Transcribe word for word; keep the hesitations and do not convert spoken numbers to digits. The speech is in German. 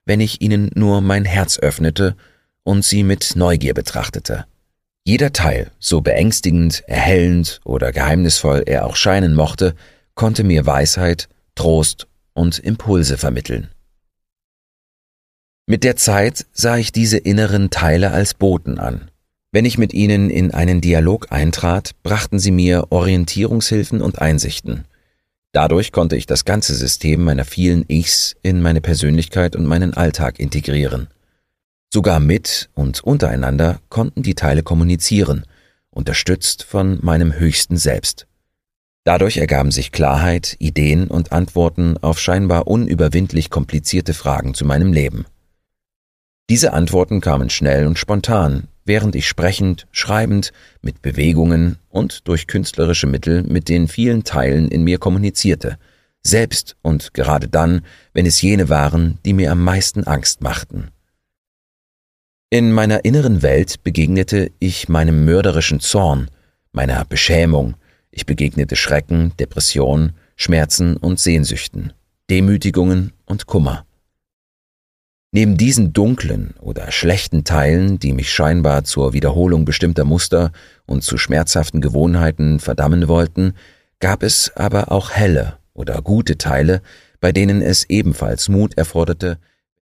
wenn ich ihnen nur mein Herz öffnete und sie mit Neugier betrachtete. Jeder Teil, so beängstigend, erhellend oder geheimnisvoll er auch scheinen mochte, konnte mir Weisheit, Trost und Impulse vermitteln. Mit der Zeit sah ich diese inneren Teile als Boten an. Wenn ich mit ihnen in einen Dialog eintrat, brachten sie mir Orientierungshilfen und Einsichten. Dadurch konnte ich das ganze System meiner vielen Ichs in meine Persönlichkeit und meinen Alltag integrieren. Sogar mit und untereinander konnten die Teile kommunizieren, unterstützt von meinem höchsten Selbst. Dadurch ergaben sich Klarheit, Ideen und Antworten auf scheinbar unüberwindlich komplizierte Fragen zu meinem Leben. Diese Antworten kamen schnell und spontan, während ich sprechend, schreibend, mit Bewegungen und durch künstlerische Mittel mit den vielen Teilen in mir kommunizierte, selbst und gerade dann, wenn es jene waren, die mir am meisten Angst machten. In meiner inneren Welt begegnete ich meinem mörderischen Zorn, meiner Beschämung, ich begegnete Schrecken, Depression, Schmerzen und Sehnsüchten, Demütigungen und Kummer. Neben diesen dunklen oder schlechten Teilen, die mich scheinbar zur Wiederholung bestimmter Muster und zu schmerzhaften Gewohnheiten verdammen wollten, gab es aber auch helle oder gute Teile, bei denen es ebenfalls Mut erforderte,